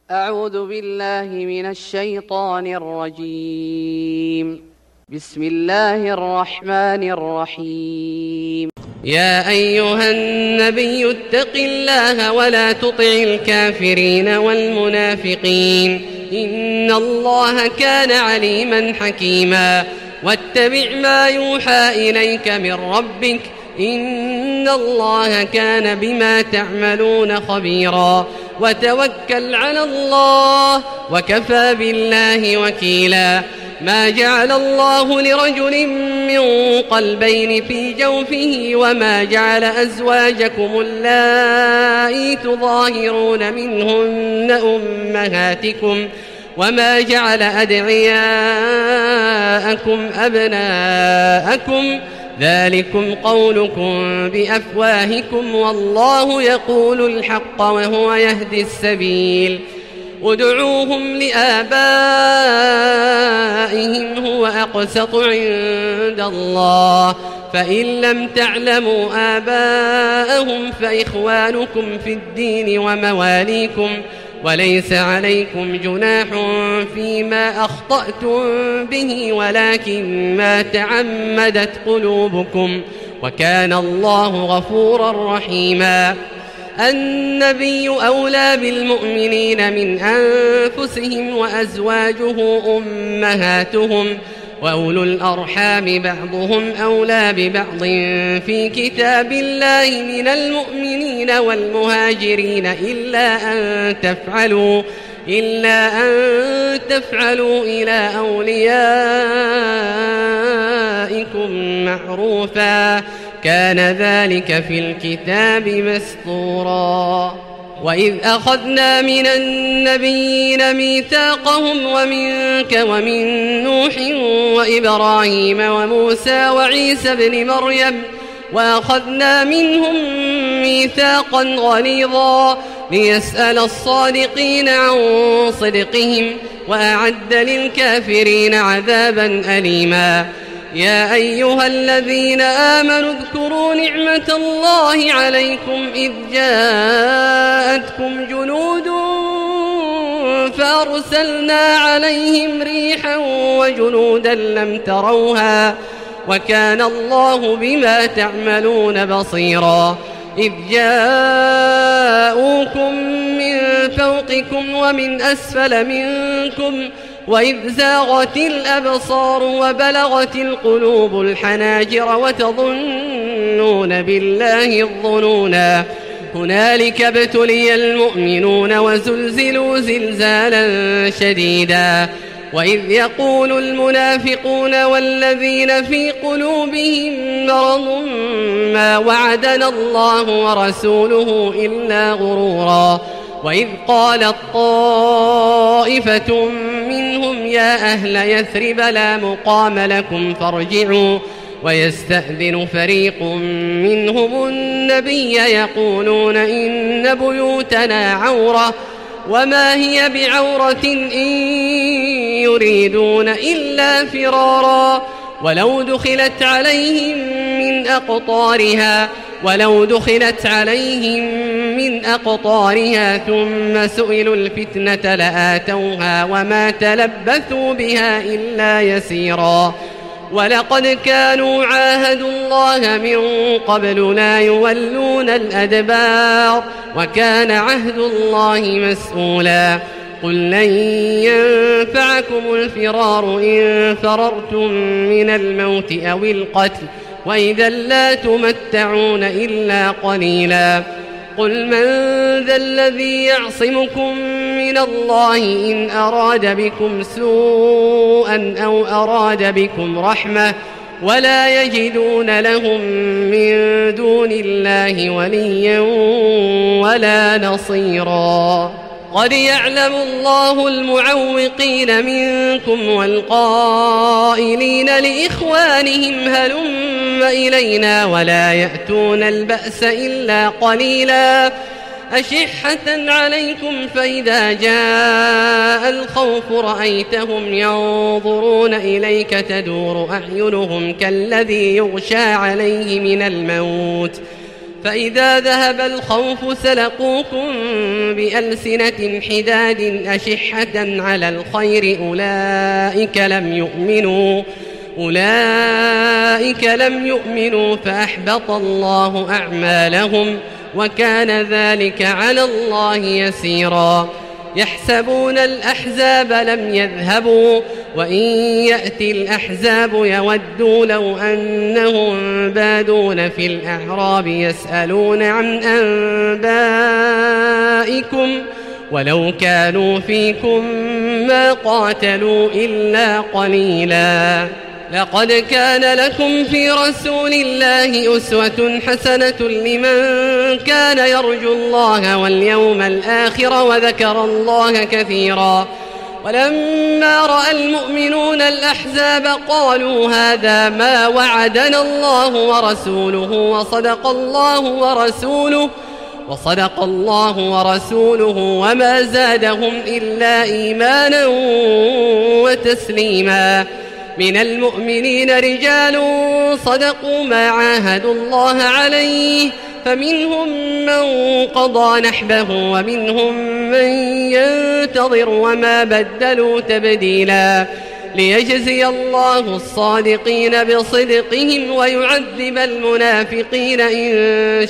أعوذ بالله من الشيطان الرجيم. بسم الله الرحمن الرحيم. يا أيها النبي اتق الله ولا تطع الكافرين والمنافقين إن الله كان عليما حكيما واتبع ما يوحى إليك من ربك إن الله كان بما تعملون خبيرا وتوكل على الله وكفى بالله وكيلا ما جعل الله لرجل من قلبين في جوفه وما جعل أزواجكم اللائي تظاهرون منهن أمهاتكم وما جعل أدعياءكم أبناءكم ذلكم قولكم بأفواهكم والله يقول الحق وهو يهدي السبيل ادعوهم لآبائهم هو أقسط عند الله فإن لم تعلموا آباءهم فإخوانكم في الدين ومواليكم وليس عليكم جناح فيما أخطأتم به ولكن ما تعمدت قلوبكم وكان الله غفورا رحيما النبي أولى بالمؤمنين من أنفسهم وأزواجه أمهاتهم وأولو الأرحام بعضهم أولى ببعض في كتاب الله من المؤمنين والمهاجرين إلا أن تفعلوا إلى أوليائكم معروفا كان ذلك في الكتاب مسطورا وإذ أخذنا من النبيين ميثاقهم ومنك ومن نوح وإبراهيم وموسى وعيسى بن مريم وأخذنا منهم ميثاقا غليظا ليسأل الصادقين عن صدقهم وأعد للكافرين عذابا أليما يا أيها الذين آمنوا اذكروا نعمة الله عليكم إذ جاءتكم جنود فأرسلنا عليهم ريحا وجنودا لم تروها وكان الله بما تعملون بصيرا إذ جاءوكم من فوقكم ومن أسفل منكم وإذ زاغت الأبصار وبلغت القلوب الحناجر وتظنون بالله الظنونا هنالك ابتلي المؤمنون وزلزلوا زلزالا شديدا وإذ يقول المنافقون والذين في قلوبهم مرض ما وعدنا الله ورسوله إلا غرورا وإذ قالت طائفة منهم يا أهل يثرب لا مقام لكم فارجعوا ويستأذن فريق منهم النبي يقولون إن بيوتنا عورة وما هي بعورة إن يريدون إلا فرارا ولو دخلت عليهم من أقطارها ثم سئلوا الفتنة لآتوها وما تلبثوا بها إلا يسيرا ولقد كانوا عاهدوا الله من قبل لا يولون الأدبار وكان عهد الله مسؤولا قل لن ينفعكم الفرار إن فررتم من الموت أو القتل وإذا لا تمتعون إلا قليلا قل من ذا الذي يعصمكم من الله إن أراد بكم سوءا أو أراد بكم رحمة ولا يجدون لهم من دون الله وليا ولا نصيرا قد يعلم الله المعوقين منكم والقائلين لإخوانهم هلم إلينا ولا يأتون البأس إلا قليلا أشحة عليكم فإذا جاء الخوف رأيتهم ينظرون إليك تدور أعينهم كالذي يغشى عليه من الموت فإذا ذهب الخوف سلقوكم بألسنة حداد أشحة على الخير أولئك لم يؤمنوا فأحبط الله أعمالهم وكان ذلك على الله يسيرا. يحسبون الأحزاب لم يذهبوا وإن يأتي الأحزاب يودوا لو أنهم بادون في الأعراب يسألون عن أنبائكم ولو كانوا فيكم ما قاتلوا إلا قليلا. لقد كان لكم في رسول الله أسوة حسنة لمن كان يرجو الله واليوم الآخر وذكر الله كثيرا. ولما رأى المؤمنون الأحزاب قالوا هذا ما وعدنا الله ورسوله وصدق الله ورسوله وما زادهم إلا إيمانا وتسليما. من المؤمنين رجال صدقوا ما عاهدوا الله عليه فمنهم من قضى نحبه ومنهم من ينتظر وما بدلوا تبديلا. ليجزي الله الصادقين بصدقهم ويعذب المنافقين إن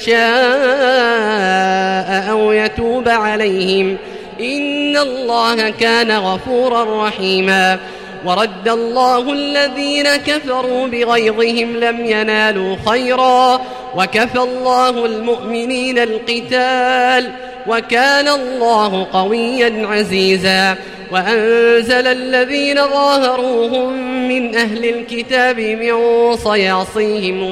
شاء أو يتوب عليهم إن الله كان غفورا رحيما. ورد الله الذين كفروا بغيظهم لم ينالوا خيرا وكفى الله المؤمنين القتال وكان الله قويا عزيزا. وأنزل الذين ظاهروهم من أهل الكتاب من صياصيهم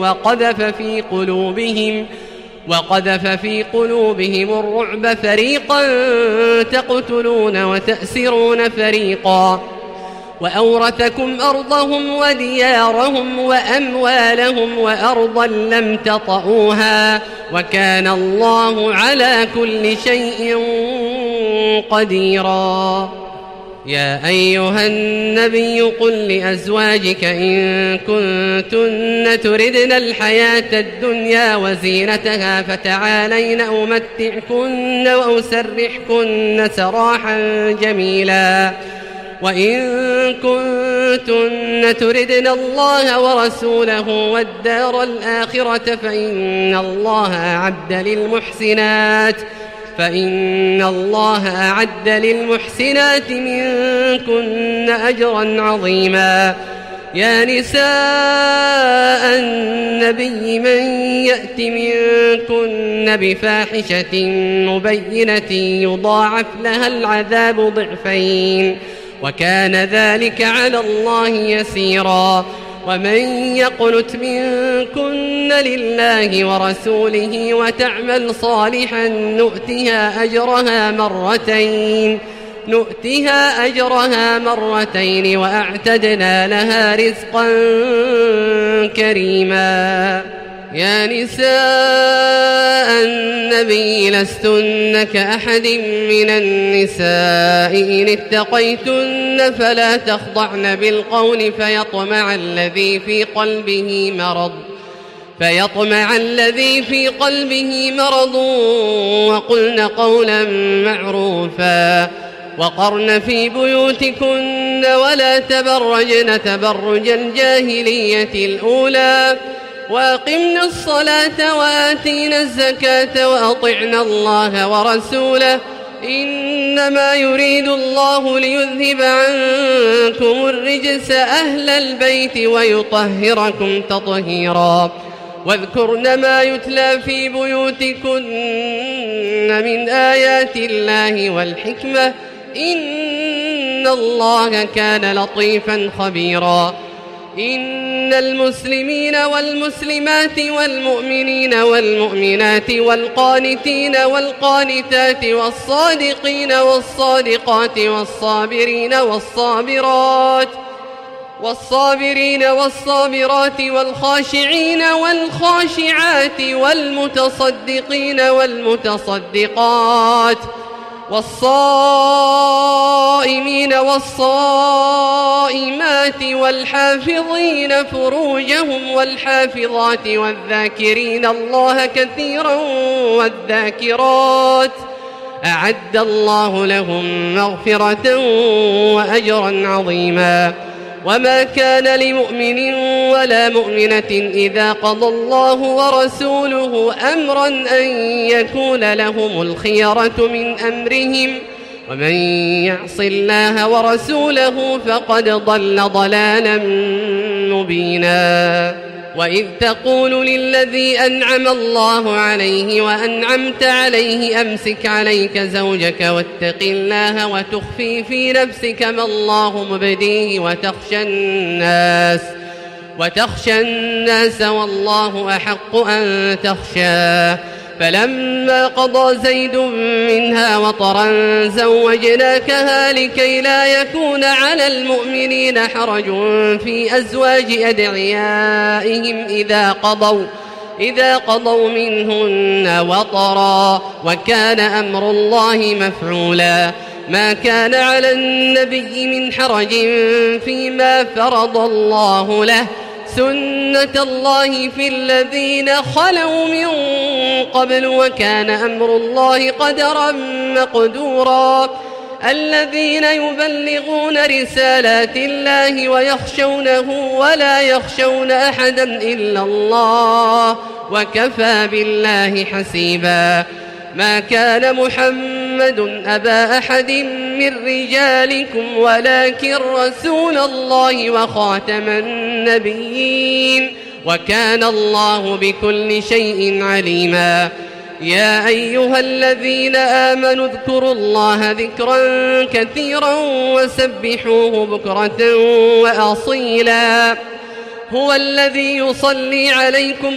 وقذف في قلوبهم الرعب فريقا تقتلون وتأسرون فريقا. وأورثكم أرضهم وديارهم وأموالهم وأرضا لم تطئوها وكان الله على كل شيء قديرا. يا أيها النبي قل لأزواجك إن كنتن تردن الحياة الدنيا وزينتها فتعالين أمتعكن وأسرحكن سراحا جميلا. وإن كنتن تردن الله ورسوله والدار الآخرة فإن الله أعد للمحسنات منكن أجرا عظيما. يا نساء النبي من يأت منكن بفاحشة مبينة يضاعف لها العذاب ضعفين وكان ذلك على الله يسيرا. ومن يقنت منكن لله ورسوله وتعمل صالحا نؤتها أجرها مرتين وأعتدنا لها رزقا كريما. يا نساء النبي لستن كأحد من النساء إن اتقيتن فلا تخضعن بالقول فيطمع الذي في قلبه مرض وقلن قولا معروفا. وقرن في بيوتكن ولا تبرجن تبرج الجاهلية الأولى وأقمنا الصلاة وآتينا الزكاة وأطعنا الله ورسوله إنما يريد الله ليذهب عنكم الرجس أهل البيت ويطهركم تطهيرا. واذكرن ما يتلى في بيوتكن من آيات الله والحكمة إن الله كان لطيفا خبيرا. إن المسلمين والمسلمات والمؤمنين والمؤمنات والقانتين والقانتات والصادقين والصادقات والصابرين والصابرات والخاشعين والخاشعات والمتصدقين والمتصدقات والصائمين والصائمات الصائمات والحافظين فروجهم والحافظات والذاكرين الله كثيرا والذاكرات أعد الله لهم مغفرة وأجرا عظيما. وما كان لمؤمن ولا مؤمنة إذا قضى الله ورسوله أمرا أن يكون لهم الخيرة من أمرهم ومن يعص الله ورسوله فقد ضل ضلالا مبينا. وإذ تقول للذي أنعم الله عليه وأنعمت عليه أمسك عليك زوجك واتق الله وتخفي في نفسك ما الله مبديه وتخشى الناس والله أحق أن تخشاه. فلما قضى زيد منها وطرا زوجناكها لكي لا يكون على المؤمنين حرج في أزواج أدعيائهم إذا قضوا منهن وطرا وكان أمر الله مفعولا. ما كان على النبي من حرج فيما فرض الله له سنة الله في الذين خلوا من قبل وكان أمر الله قدرا مقدورا. الذين يبلغون رسالات الله ويخشونه ولا يخشون أحدا إلا الله وكفى بالله حسيبا. ما كان محمد أبا أحد من رجالكم ولكن رسول الله وخاتم النبيين وكان الله بكل شيء عليما. يا أيها الذين آمنوا اذكروا الله ذكرا كثيرا وسبحوه بكرة وأصيلا. هو الذي يصلي عليكم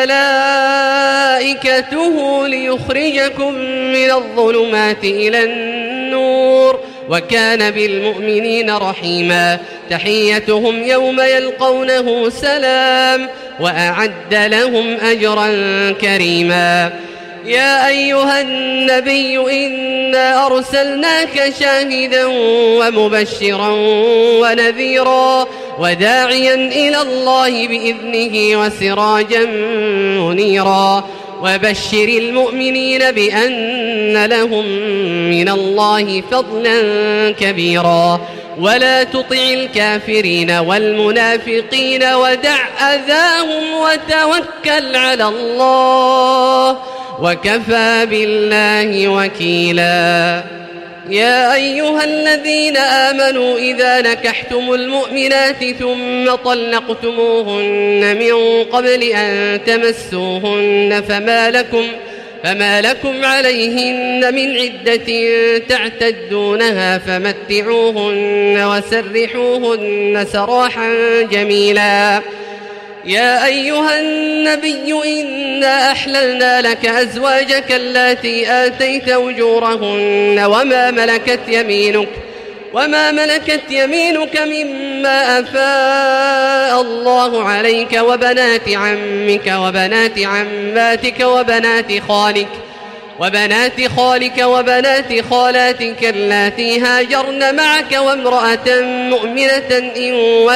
وملائكته ليخرجكم من الظلمات إلى النور وكان بالمؤمنين رحيما. تحيتهم يوم يلقونه سلام وأعد لهم أجرا كريما. يا أيها النبي إنا أرسلناك شاهدا ومبشرا ونذيرا وداعيا إلى الله بإذنه وسراجا منيرا. وبشر المؤمنين بأن لهم من الله فضلا كبيرا. ولا تطع الكافرين والمنافقين ودع أذاهم وتوكل على الله وكفى بالله وكيلا. يا أيها الذين آمنوا إذا نكحتم المؤمنات ثم طلقتموهن من قبل أن تمسوهن فما لكم عليهن من عدة تعتدونها فمتعوهن وسرحوهن سراحا جميلا. يا أيها النبي إنا أحللنا لك أزواجك اللاتي آتيت أجورهن وما ملكت يمينك مما أفاء الله عليك وبنات عمك وبنات عماتك وبنات خالك وبنات خالاتك اللاتي هاجرن معك وامرأة مؤمنة إن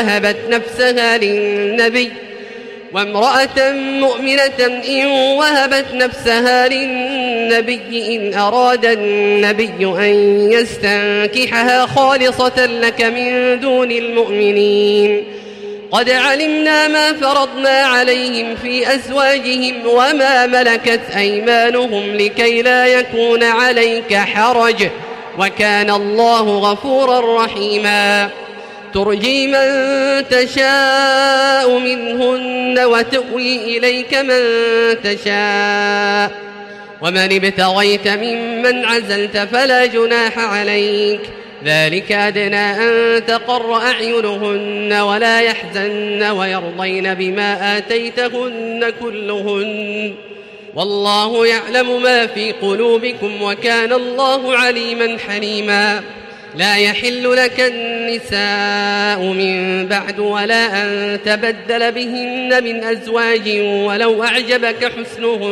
وهبت نفسها للنبي إن أراد النبي أن يستنكحها خالصة لك من دون المؤمنين. قد علمنا ما فرضنا عليهم في أزواجهم وما ملكت أيمانهم لكي لا يكون عليك حرج وكان الله غفورا رحيما. ترجي من تشاء منهن وتؤوي إليك من تشاء ومن ابتغيت ممن عزلت فلا جناح عليك. ذلك أدنى أن تقر أعينهن ولا يحزن ويرضين بما آتيتهن كلهن والله يعلم ما في قلوبكم وكان الله عليما حليما. لا يحل لك النساء من بعد ولا أن تبدل بهن من أزواج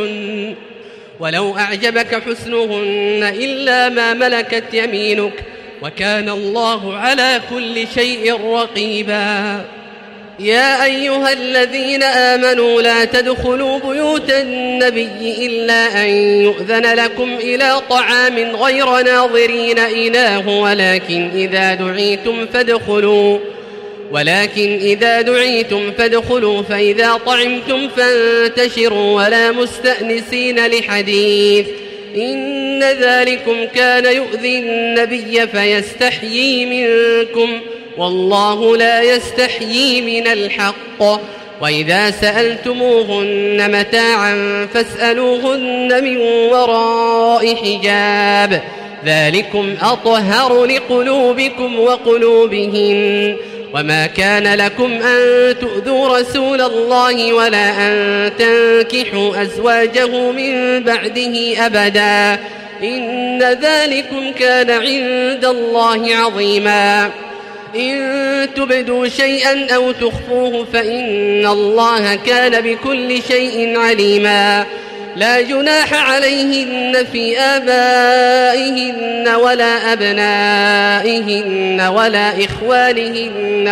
ولو أعجبك حسنهن إلا ما ملكت يمينك وكان الله على كل شيء رقيبا. يا أيها الذين آمنوا لا تدخلوا بيوت النبي إلا أن يؤذن لكم إلى طعام غير ناظرين إناه ولكن إذا دعيتم فادخلوا فإذا طعمتم فانتشروا ولا مستأنسين لحديث إن ذلكم كان يؤذي النبي فيستحيي منكم والله لا يستحيي من الحق. وإذا سألتموهن متاعا فاسألوهن من وراء حجاب ذلكم أطهر لقلوبكم وقلوبهن. وما كان لكم أن تؤذوا رسول الله ولا أن تنكحوا أزواجه من بعده أبدا إن ذلكم كان عند الله عظيما. إن تبدوا شيئا أو تخفوه فإن الله كان بكل شيء عليما. لا جناح عليهن في آبائهن ولا أبنائهن ولا إخوانهن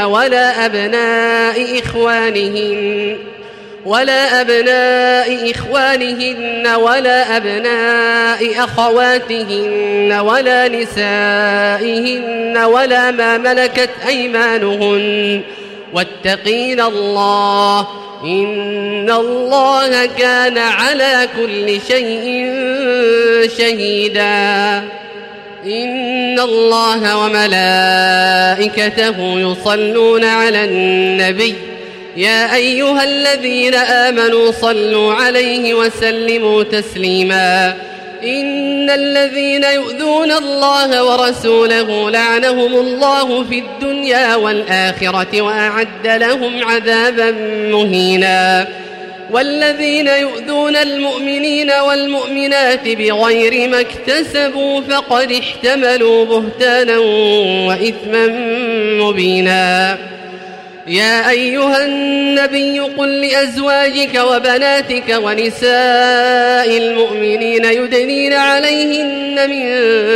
ولا أبناء إخوانهن ولا أبناء أخواتهن ولا نسائهن ولا ما ملكت أيمانهن واتقين الله إن الله كان على كل شيء شهيدا. إن الله وملائكته يصلون على النبي يا أيها الذين آمنوا صلوا عليه وسلموا تسليما. إن الذين يؤذون الله ورسوله لعنهم الله في الدنيا والآخرة وأعد لهم عذابا مهينا. والذين يؤذون المؤمنين والمؤمنات بغير ما اكتسبوا فقد احتملوا بهتانا وإثما مبينا. يا أيها النبي قل لأزواجك وبناتك ونساء المؤمنين يدنين عليهن من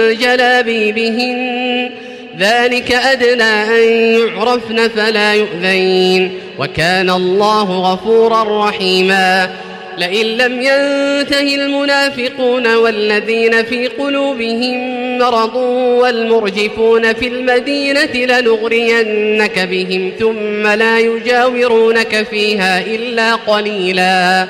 جلابيبهن ذلك أدنى أن يعرفن فلا يؤذين وكان الله غفورا رحيما. لئن لم ينته المنافقون والذين في قلوبهم مرض والمرجفون في المدينة لنغرينك بهم ثم لا يجاورونك فيها إلا قليلا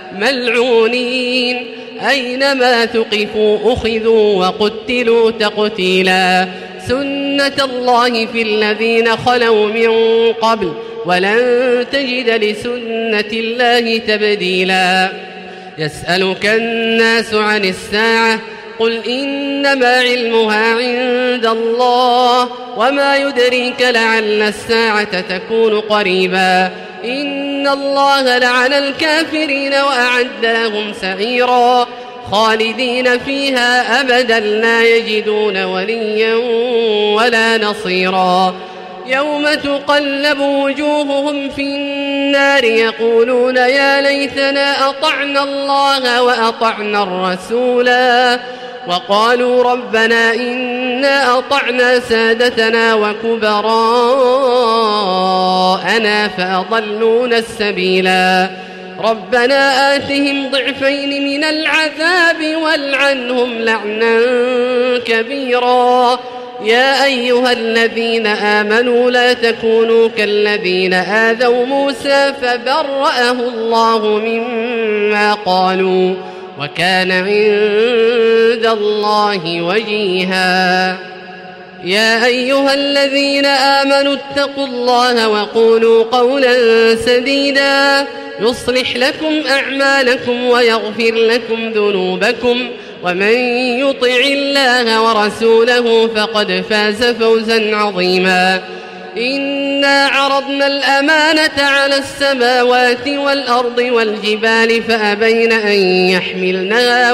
ملعونين أينما ثقفوا أخذوا وقتلوا تقتيلا. سنة الله في الذين خلوا من قبل ولن تجد لسنة الله تبديلا. يسألك الناس عن الساعة قل إنما علمها عند الله وما يدريك لعل الساعة تكون قريبا. إن الله لعن الكافرين وأعد لهم سعيرا خالدين فيها أبدا لا يجدون وليا ولا نصيرا. يوم تقلب وجوههم في النار يقولون يا ليتنا أطعنا الله وأطعنا الرسولا وقالوا ربنا إنا أطعنا سادتنا وكبراءنا فأضلونا السبيلا. ربنا آتهم ضعفين من العذاب والعنهم لعنا كبيرا. يا أيها الذين آمنوا لا تكونوا كالذين آذوا موسى فبرأه الله مما قالوا وكان عند الله وجيها. يا أيها الذين آمنوا اتقوا الله وقولوا قولا سديدا يصلح لكم أعمالكم ويغفر لكم ذنوبكم ومن يطع الله ورسوله فقد فاز فوزا عظيما. إنا عرضنا الأمانة على السماوات والأرض والجبال فأبين أن يحملنها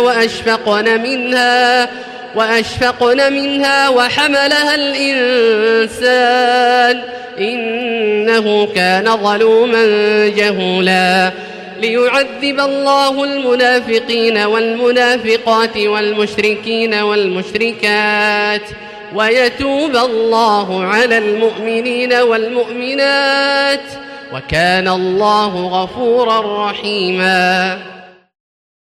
وأشفقن منها وحملها الإنسان إنه كان ظلوما جهولا. ليعذب الله المنافقين والمنافقات والمشركين والمشركات ويتوب الله على المؤمنين والمؤمنات وكان الله غفورا رحيما.